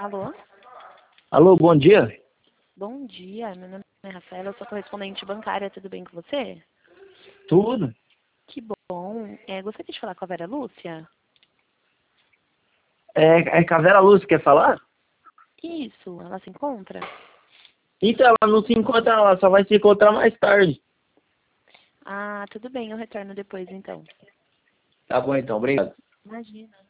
Alô? Alô, bom dia. Bom dia, meu nome é Rafaela, eu sou correspondente bancária, tudo bem com você? Tudo? Que bom. Gostaria de falar com a Vera Lúcia? É Cavera Lúcia, quer falar? Isso, ela se encontra? Então, ela não se encontra, ela só vai se encontrar mais tarde. Ah, tudo bem, eu retorno depois então. Tá bom então, obrigado. Imagina.